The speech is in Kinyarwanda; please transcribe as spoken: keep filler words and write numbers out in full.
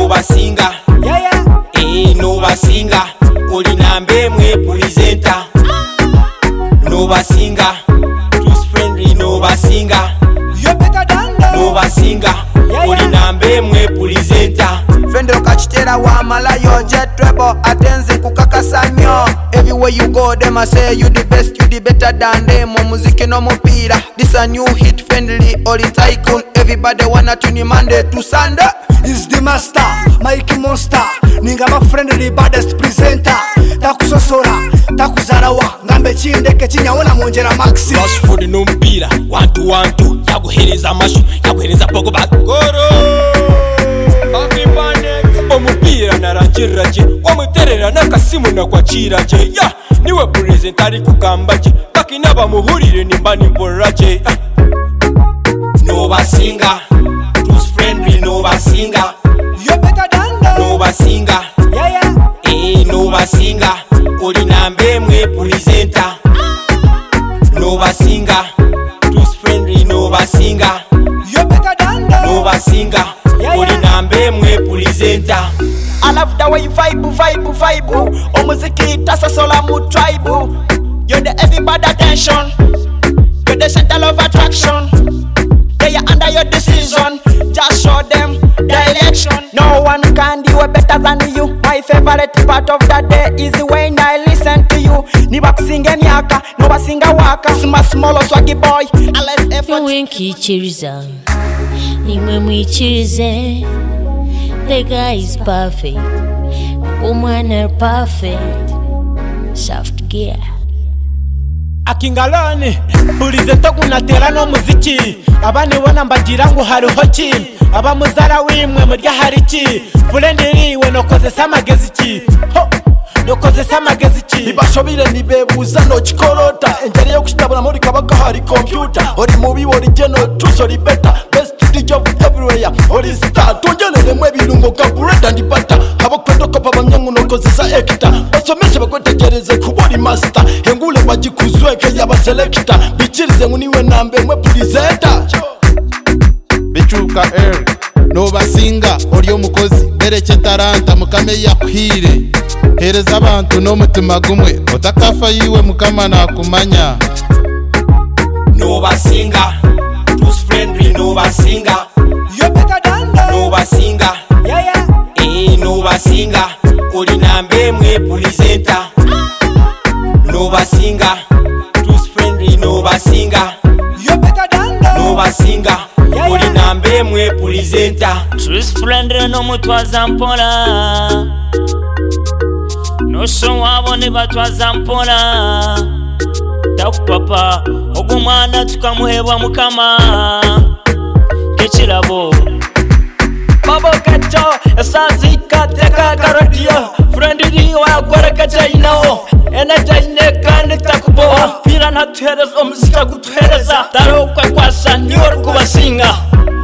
nobasinga yeah yeah eh nobasinga oli nambe mwe presenter nobasinga too friendly nobasinga you better than them nobasinga oli nambe mwe presenter Fendro kachitera wa malayo jetwebo atenze kukakasanyo everywhere you go them I say you the best you the better than them muziki no mupira this a new hit friendly all in tycoon everybody wanna tune Monday to Sunday is the master Mike Monster ninga ma friendly baddest presenter takusosora takuzarawa ngambe chindeke chinyawona monjera maxi rush for the numpira one to one two yaguhereza amashu yaguhereza pogo bagoro omupira naranjiraje omuterera nakasimu nakwachiraje ya niwe presenter ari kugambaje bakina bamuhurire nimba nimboraje nobasinga too friendly nobasinga you better than them nobasinga yeah yeah eh nobasinga oli nambe mwe presenter nobasinga too friendly nobasinga you better than them nobasinga oli nambe mwe presenter I love the way you vibe, vibe, vibe. Omuziki tasa sola mu tribe. You're the everybody attention. You're the center of attraction. They are under your decision. Just show them direction. No one can do it better than you. My favorite part of the day is when I listen to you. Niba kusinga nyaka, niba singa waka. Small small swaggy boy. I let effort. Winky chiriza, nimwe mwichirize. The guy is perfect, woman are perfect. Soft gear. Akingalani bulize tokunatera no muziki abane bona mbagira ngo hariho ki abamuzara wimwe murya hariki fulendiriwe nokoze samagezi ki ho nokoze samagezi ki nibashobire nibebuza no kikorota enjari yo kushtabona muri kabaka hari computer ori mubi ori geno tusori better best job everywhere ori star tongelele mwe birungo ka bread and butter abakwedoka pabamyangu nokoze sa ekta basomeshe bakwetegereze kubori master hengule bagikuzweke yaba selector bichirize nguniwe nambe mwe presenter bichuka air nobasinga ori omukozi bereke taranta mukame yakwire hereza abantu no mutima gumwe otakafa yiwe mukama nakumanya nobasinga too friendly nobasinga You better than them nobasinga yeah yeah eh nobasinga oli nambe mwe presenter nobasinga too friendly nobasinga you better than them nobasinga oli nambe mwe presenter too friendly no mutwaza mpola no so wabone batwaza mpola takupapa ogumwana tukamuhebwa mukama kechirabo Babo kacho esazika teka karadio friendly wa kwereka jaino ena jaine kandi takuboa pira na tuhereza omuzika gutuhereza taro kwa kwasa niyo kubasinga